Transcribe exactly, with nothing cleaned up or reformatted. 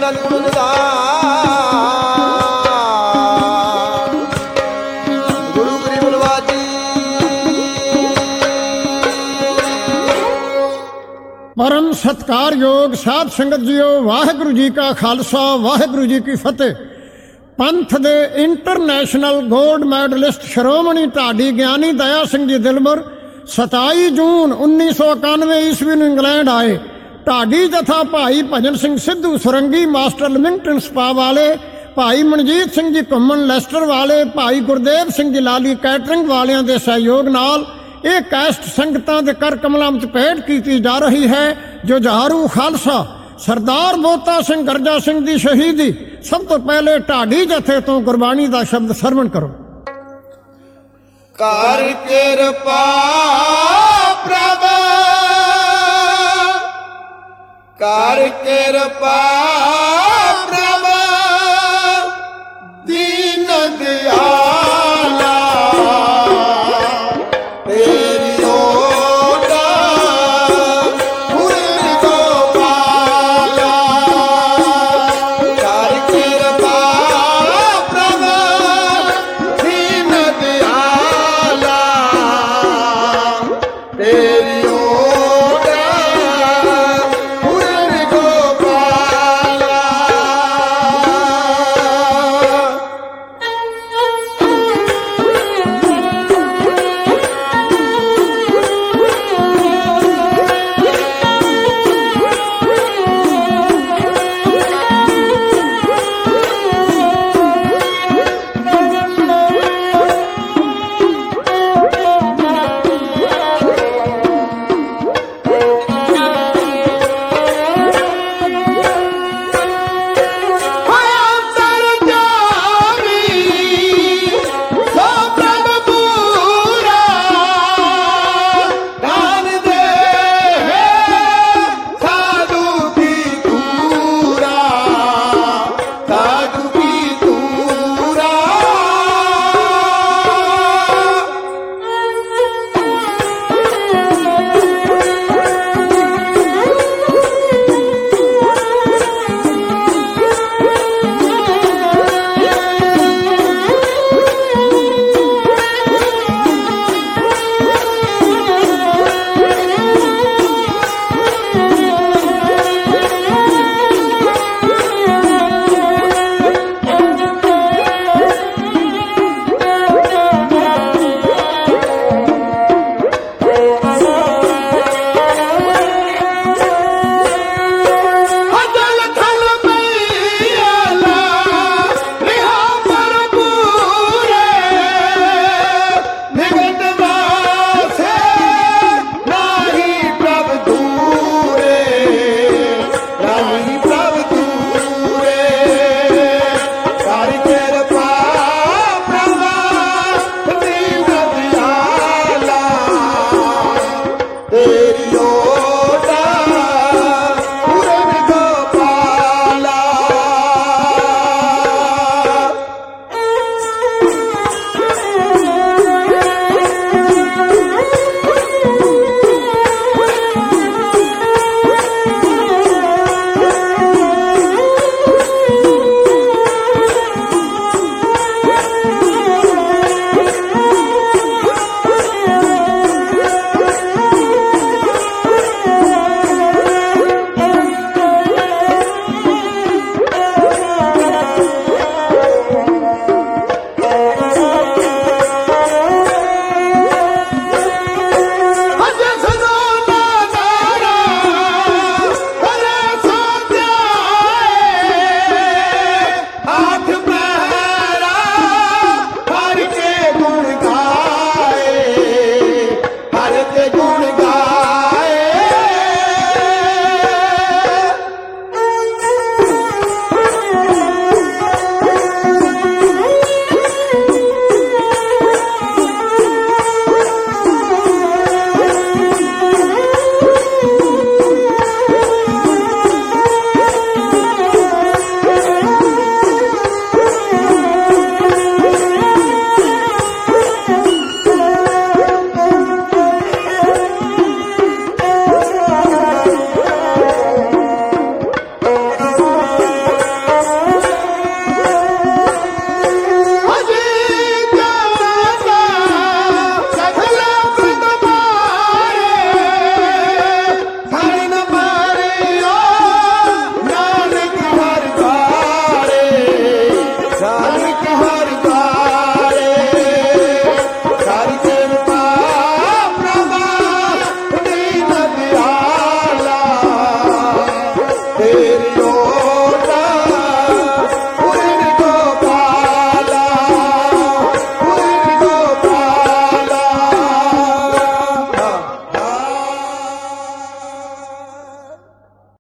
ਜਨਮ ਨਿਦਾਨ ਗੁਰੂ ਗਰੀਬ ਨਵਾਜੀ। परम सत्कारयोग साध संगत जीओ, वाहिगुरु जी का खालसा वाहिगुरु जी की फतेह। पंथ दे इंटरनेशनल गोल्ड मैडलिस्ट श्रोमणी ढाडी ज्ञानी दया सिंह जी दिलबर सताई जून उन्नीस सौ इक्यानवे ईस्वी में इंग्लैंड आए। ढाडी जथा भाई भजन सिंह सिद्धू सुरंगी मास्टर लिमिंगटन स्पा वाले, भाई मनजीत सिंह जी घुम्मन लैस्टर वाले, भाई गुरदेव सिंह जी लाली कैटरिंग वालियां दे सहयोग नाल ਇਹ ਕੈਸਟ ਸੰਗਤਾਂ ਦੇ ਕਰ ਕਮਲਾਂ ਵਿੱਚ ਭੇਟ ਕੀਤੀ ਜਾ ਰਹੀ ਹੈ। ਜੁਝਾਰੂ ਖਾਲਸਾ ਸਰਦਾਰ ਬੋਤਾ ਸਿੰਘ ਗਰਜਾ ਸਿੰਘ ਦੀ ਸ਼ਹੀਦੀ। ਸਭ ਤੋਂ ਪਹਿਲੇ ਢਾਡੀ ਜਥੇ ਤੋਂ ਗੁਰਬਾਣੀ ਦਾ ਸ਼ਬਦ ਸਰਵਣ ਕਰੋ। ਕਰ ਕਿਰਪਾ ਪ੍ਰਭ ਕਰ ਕਿਰਪਾ